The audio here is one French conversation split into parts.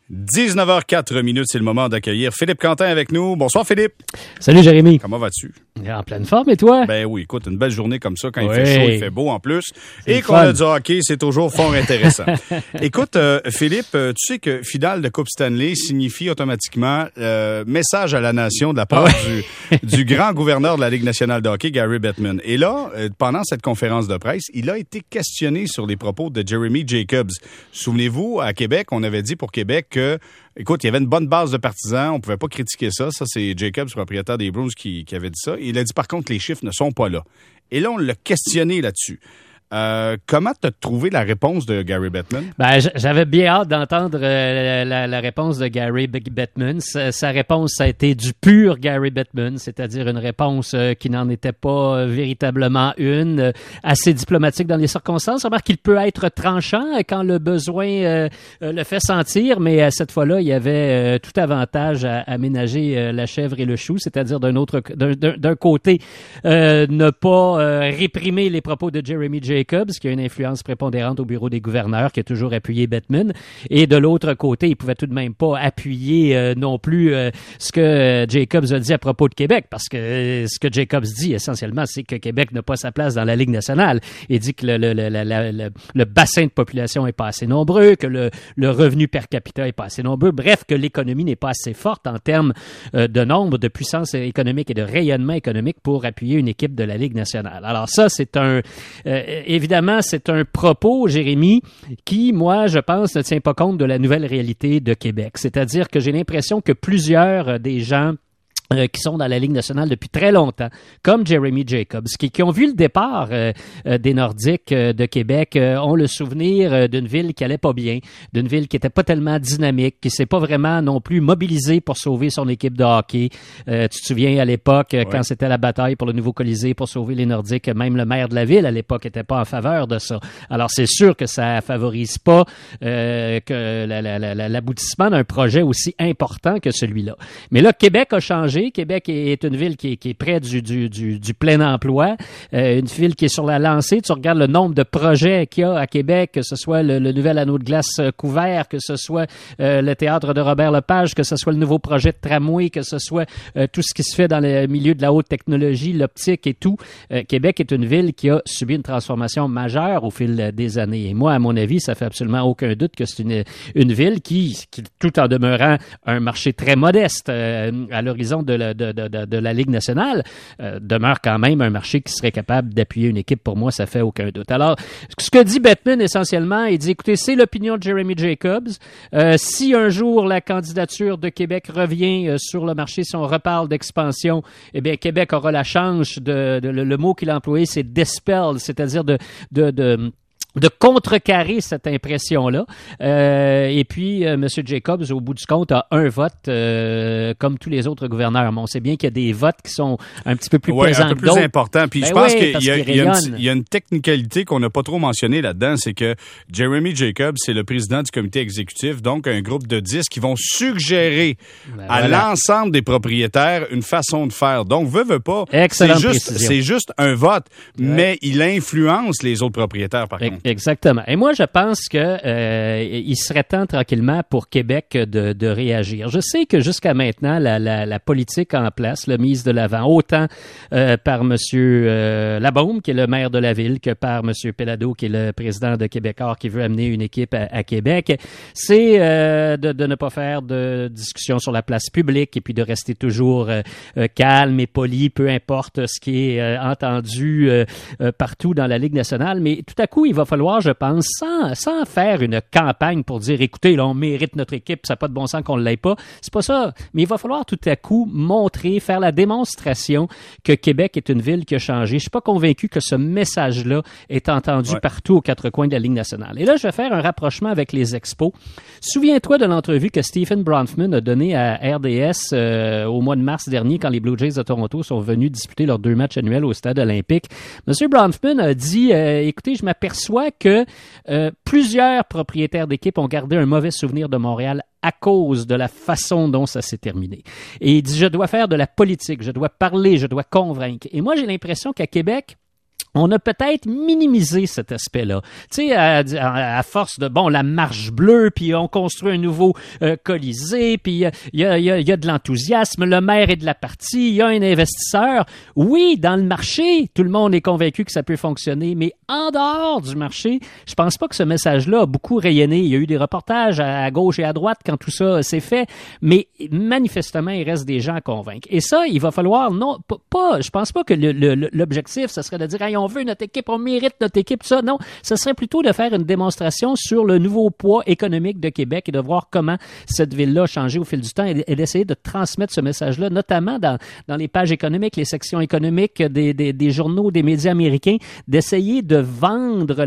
19h04, c'est le moment d'accueillir Philippe Quentin avec nous. Bonsoir Philippe. Salut Jérémy. Comment vas-tu? En pleine forme et toi? Ben oui, écoute, une belle journée comme ça, quand il fait chaud, il fait beau en plus. C'est et qu'on a du hockey, c'est toujours fort intéressant. Écoute, Philippe, tu sais que finale de Coupe Stanley signifie automatiquement message à la nation de la part du grand gouverneur de la Ligue nationale de hockey, Gary Bettman. Et là, pendant cette conférence de presse, il a été questionné sur les propos de Jeremy Jacobs. Souvenez-vous, à Québec, on avait dit pour Québec que, écoute, il y avait une bonne base de partisans, on pouvait pas critiquer ça. Ça, c'est Jacobs, propriétaire des Bruins, qui avait dit ça. Il a dit, par contre, les chiffres ne sont pas là. Et là, on l'a questionné là-dessus. Comment t'as trouvé la réponse de Gary Bettman? Ben, j'avais bien hâte d'entendre la réponse de Gary Bettman. Sa réponse, ça a été du pur Gary Bettman, c'est-à-dire une réponse qui n'en était pas véritablement une, assez diplomatique dans les circonstances. Remarque qu'il peut être tranchant quand le besoin le fait sentir, mais cette fois-là, il y avait tout avantage à ménager la chèvre et le chou, c'est-à-dire d'un côté, ne pas réprimer les propos de Jeremy Jacobs, qui a une influence prépondérante au bureau des gouverneurs, qui a toujours appuyé Bettman. Et de l'autre côté, il pouvait tout de même pas appuyer non plus ce que Jacobs a dit à propos de Québec, parce que ce que Jacobs dit essentiellement, c'est que Québec n'a pas sa place dans la Ligue nationale. Il dit que le bassin de population est pas assez nombreux, que le revenu per capita est pas assez nombreux, bref, que l'économie n'est pas assez forte en termes de nombre, de puissance économique et de rayonnement économique pour appuyer une équipe de la Ligue nationale. Alors ça, c'est évidemment, c'est un propos, Jérémy, qui, moi, je pense, ne tient pas compte de la nouvelle réalité de Québec. C'est-à-dire que j'ai l'impression que plusieurs des gens qui sont dans la Ligue nationale depuis très longtemps, comme Jeremy Jacobs, qui ont vu le départ des Nordiques de Québec, ont le souvenir d'une ville qui allait pas bien, d'une ville qui était pas tellement dynamique, qui s'est pas vraiment non plus mobilisée pour sauver son équipe de hockey. Tu te souviens à l'époque, quand c'était la bataille pour le nouveau Colisée pour sauver les Nordiques, même le maire de la ville à l'époque était pas en faveur de ça. Alors c'est sûr que ça favorise pas que l'aboutissement d'un projet aussi important que celui-là. Mais là, Québec a changé. Québec est une ville qui est près du plein emploi, une ville qui est sur la lancée. Tu regardes le nombre de projets qu'il y a à Québec, que ce soit le nouvel anneau de glace couvert, que ce soit le théâtre de Robert Lepage, que ce soit le nouveau projet de tramway, que ce soit tout ce qui se fait dans le milieu de la haute technologie, l'optique et tout. Québec est une ville qui a subi une transformation majeure au fil des années. Et moi, à mon avis, ça fait absolument aucun doute que c'est une ville qui, tout en demeurant un marché très modeste à l'horizon de la Ligue nationale, demeure quand même un marché qui serait capable d'appuyer une équipe. Pour moi, ça fait aucun doute. Alors, ce que dit Bettman, essentiellement, il dit, écoutez, c'est l'opinion de Jeremy Jacobs. Si un jour la candidature de Québec revient sur le marché, si on reparle d'expansion, eh bien, Québec aura la chance le mot qu'il a employé, c'est dispel, c'est-à-dire de contrecarrer cette impression-là. Et puis, M. Jacobs, au bout du compte, a un vote comme tous les autres gouverneurs. Mais on sait bien qu'il y a des votes qui sont un petit peu plus pesants un peu que d'autres. Plus importants. Puis je pense qu'il y a une technicalité qu'on n'a pas trop mentionnée là-dedans, c'est que Jeremy Jacobs, c'est le président du comité exécutif, donc un groupe de 10 qui vont suggérer à l'ensemble des propriétaires une façon de faire. Donc, veut pas. C'est juste un vote, mais il influence les autres propriétaires, par contre. Exactement. Et moi, je pense que il serait temps tranquillement pour Québec de réagir. Je sais que jusqu'à maintenant, la politique en place, la mise de l'avant, autant par M. Labaume, qui est le maire de la ville, que par M. Pellado, qui est le président de Québécois, qui veut amener une équipe à Québec, c'est de ne pas faire de discussion sur la place publique et puis de rester toujours calme et poli, peu importe ce qui est entendu partout dans la Ligue nationale. Mais tout à coup, il va falloir, je pense, sans faire une campagne pour dire, écoutez, là, on mérite notre équipe, ça n'a pas de bon sens qu'on ne l'aille pas. C'est pas ça. Mais il va falloir tout à coup montrer, faire la démonstration que Québec est une ville qui a changé. Je suis pas convaincu que ce message-là est entendu partout aux quatre coins de la Ligue nationale. Et là, je vais faire un rapprochement avec les expos. Souviens-toi de l'entrevue que Stephen Bronfman a donnée à RDS au mois de mars dernier, quand les Blue Jays de Toronto sont venus disputer leurs 2 matchs annuels au Stade olympique. Monsieur Bronfman a dit, écoutez, je m'aperçois que plusieurs propriétaires d'équipes ont gardé un mauvais souvenir de Montréal à cause de la façon dont ça s'est terminé. Et il dit, je dois faire de la politique, je dois parler, je dois convaincre. Et moi, j'ai l'impression qu'à Québec, on a peut-être minimisé cet aspect-là. Tu sais, à force de, la marche bleue, puis on construit un nouveau Colisée, puis il y a de l'enthousiasme, le maire est de la partie, il y a un investisseur. Oui, dans le marché, tout le monde est convaincu que ça peut fonctionner, mais en dehors du marché, je pense pas que ce message-là a beaucoup rayonné. Il y a eu des reportages à gauche et à droite quand tout ça s'est fait, mais manifestement, il reste des gens à convaincre. Et ça, il va falloir, je pense pas que l'objectif, ce serait de dire, hey, on veut notre équipe, on mérite notre équipe, ça. Non, ce serait plutôt de faire une démonstration sur le nouveau poids économique de Québec et de voir comment cette ville-là a changé au fil du temps et d'essayer de transmettre ce message-là, notamment dans les pages économiques, les sections économiques des journaux, des médias américains, d'essayer de vendre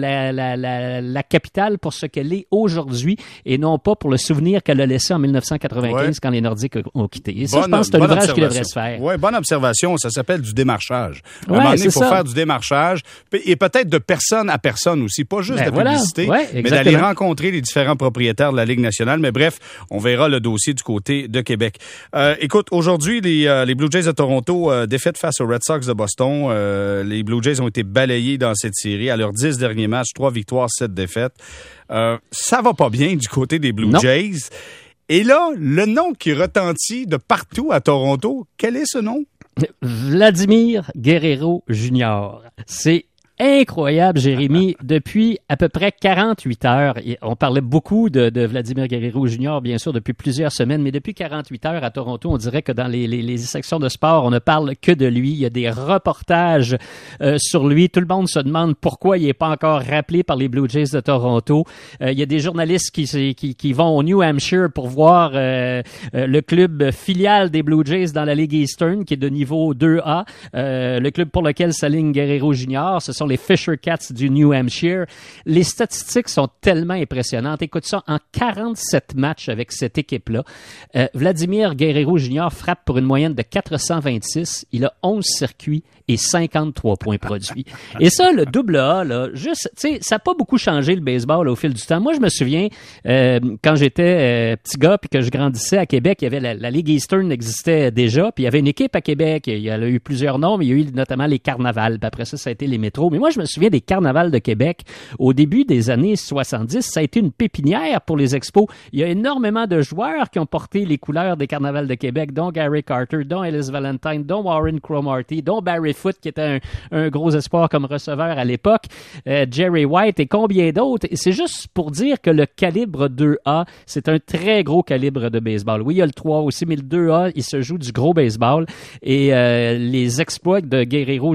la capitale pour ce qu'elle est aujourd'hui et non pas pour le souvenir qu'elle a laissé en 1995 quand les Nordiques ont quitté. Et ça, je pense que c'est un ouvrage qui devrait se faire. Oui, bonne observation. Ça s'appelle du démarchage. À un moment donné, il faut faire du démarchage et peut-être de personne à personne aussi, pas juste de publicité, mais d'aller rencontrer les différents propriétaires de la Ligue nationale. Mais bref, on verra le dossier du côté de Québec. Écoute, aujourd'hui, les Blue Jays de Toronto défaite face aux Red Sox de Boston. Les Blue Jays ont été balayés dans cette série. À leurs 10 derniers matchs, 3 victoires, 7 défaites. Ça va pas bien du côté des Blue Jays. Et là, le nom qui retentit de partout à Toronto, quel est ce nom? Vladimir Guerrero Jr. C'est incroyable, Jérémy. Depuis à peu près 48 heures, on parlait beaucoup de Vladimir Guerrero Jr., bien sûr, depuis plusieurs semaines, mais depuis 48 heures à Toronto, on dirait que dans les sections de sport, on ne parle que de lui. Il y a des reportages sur lui. Tout le monde se demande pourquoi il n'est pas encore rappelé par les Blue Jays de Toronto. Il y a des journalistes qui vont au New Hampshire pour voir le club filial des Blue Jays dans la Ligue Eastern, qui est de niveau 2A. Le club pour lequel s'aligne Guerrero Jr., ce sont les Fisher Cats du New Hampshire. Les statistiques sont tellement impressionnantes. Écoute ça, en 47 matchs avec cette équipe-là, Vladimir Guerrero Jr. frappe pour une moyenne de 426. Il a 11 circuits et 53 points produits. Et ça, le double A, là, juste, tu sais, ça n'a pas beaucoup changé le baseball au fil du temps. Moi, je me souviens, quand j'étais petit gars puis que je grandissais à Québec, il y avait la Ligue Eastern existait déjà, puis il y avait une équipe à Québec. Il y a eu plusieurs noms, mais il y a eu notamment les Carnavals. Puis après ça, ça a été les Métros. Mais moi, je me souviens des Carnavals de Québec. Au début des années 70, ça a été une pépinière pour les expos. Il y a énormément de joueurs qui ont porté les couleurs des Carnavals de Québec, dont Gary Carter, dont Ellis Valentine, dont Warren Cromartie, dont Barry Foote, qui était un gros espoir comme receveur à l'époque, Jerry White et combien d'autres. Et c'est juste pour dire que le calibre 2A, c'est un très gros calibre de baseball. Oui, il y a le 3 aussi, mais le 2A, il se joue du gros baseball. Et les exploits de Guerrero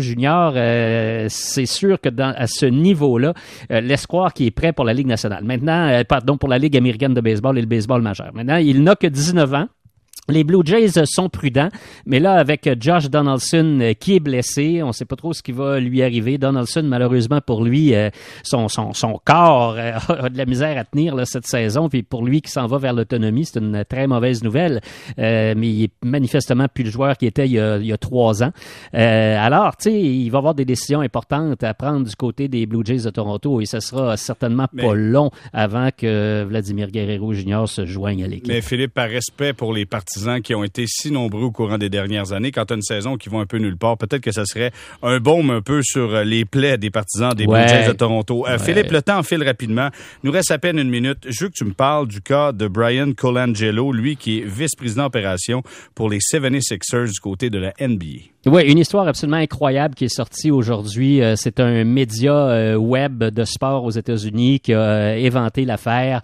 Jr., c'est sûr que à ce niveau-là, laisse croire qu'il est prêt pour la Ligue nationale. Maintenant, pour la Ligue américaine de baseball et le baseball majeur. Maintenant, il n'a que 19 ans. Les Blue Jays sont prudents, mais là, avec Josh Donaldson qui est blessé, on ne sait pas trop ce qui va lui arriver. Donaldson, malheureusement pour lui, son corps a de la misère à tenir là, cette saison, puis pour lui qui s'en va vers l'autonomie, c'est une très mauvaise nouvelle, mais il est manifestement plus le joueur qu'il était il y a 3 ans. Alors, tu sais, il va y avoir des décisions importantes à prendre du côté des Blue Jays de Toronto, et ce sera certainement pas long avant que Vladimir Guerrero Jr. se joigne à l'équipe. Mais Philippe, par respect pour les partisans qui ont été si nombreux au courant des dernières années, quand tu as une saison qui va un peu nulle part, peut-être que ça serait un baume un peu sur les plaies des partisans des Blue Jays de Toronto. Philippe, le temps file rapidement. Il nous reste à peine une minute. Je veux que tu me parles du cas de Brian Colangelo, lui qui est vice-président opération pour les 76ers du côté de la NBA. Oui, une histoire absolument incroyable qui est sortie aujourd'hui. C'est un média web de sport aux États-Unis qui a éventé l'affaire.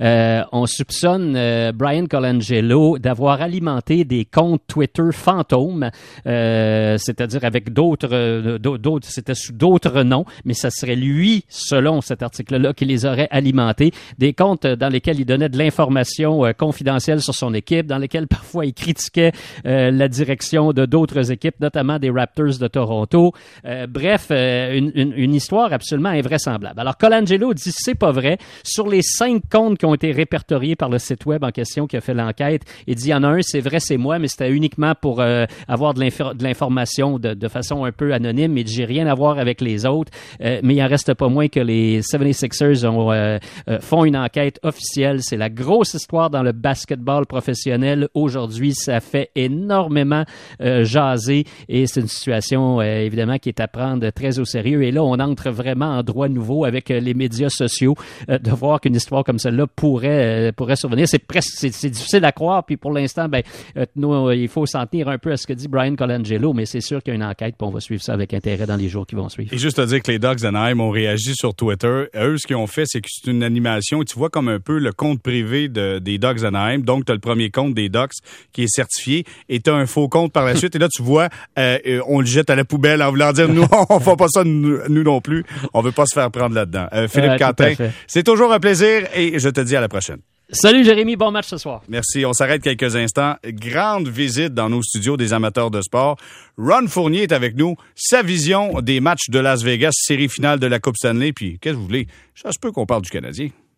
On soupçonne Brian Colangelo d'avoir alimenté des comptes Twitter fantômes, c'est-à-dire avec d'autres, c'était sous d'autres noms, mais ça serait lui, selon cet article-là, qui les aurait alimentés. Des comptes dans lesquels il donnait de l'information confidentielle sur son équipe, dans lesquels parfois il critiquait la direction de d'autres équipes, notamment des Raptors de Toronto. Bref, une histoire absolument invraisemblable. Alors, Colangelo dit c'est pas vrai. Sur les 5 comptes qui ont été répertoriés par le site web en question qui a fait l'enquête, il dit il y en a un, c'est vrai, c'est moi, mais c'était uniquement pour avoir de l'information de façon un peu anonyme, mais j'ai rien à voir avec les autres. Mais il en reste pas moins que les 76ers font une enquête officielle. C'est la grosse histoire dans le basketball professionnel. Aujourd'hui, ça fait énormément jaser et c'est une situation évidemment qui est à prendre très au sérieux. Et là, on entre vraiment en droit nouveau avec les médias sociaux, de voir qu'une histoire comme celle-là pourrait survenir. C'est difficile à croire, puis pour l'instant, nous, il faut s'en tenir un peu à ce que dit Brian Colangelo, mais c'est sûr qu'il y a une enquête, puis on va suivre ça avec intérêt dans les jours qui vont suivre. Et juste à dire que les Ducks d'Anaheim ont réagi sur Twitter. Eux, ce qu'ils ont fait, c'est que c'est une animation. Tu vois comme un peu le compte privé des Ducks d'Anaheim. Donc, tu as le premier compte des Ducks qui est certifié et tu as un faux compte par la suite. Et là, tu vois, on le jette à la poubelle en voulant dire, nous, on fait pas ça, nous non plus. On veut pas se faire prendre là-dedans. Philippe Quentin, c'est toujours un plaisir et je te dis à la prochaine. Salut Jérémy, bon match ce soir. Merci, on s'arrête quelques instants. Grande visite dans nos studios des amateurs de sport. Ron Fournier est avec nous. Sa vision des matchs de Las Vegas, série finale de la Coupe Stanley. Puis, qu'est-ce que vous voulez? Ça se peut qu'on parle du Canadien.